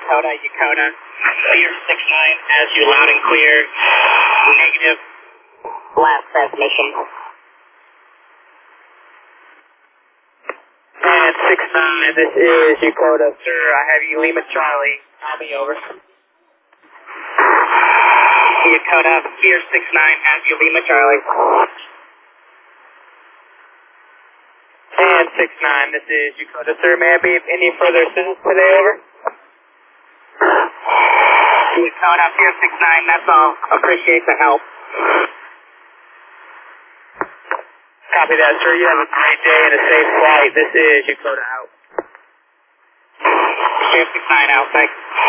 Yakota, Fear 69 has you loud and clear. Negative. Last transmission. And 69, this is Yakota, sir. I have you Lima Charlie. Call me over. Yakota, Fear 69 has you Lima Charlie. And 69, this is Yakota, sir. May I be of any further assistance today, over? Yakota, Fear 69, that's all. Appreciate the help. Copy that, sir. You have a great day and a safe flight. This is Yakota out. Fear 69 out, thanks.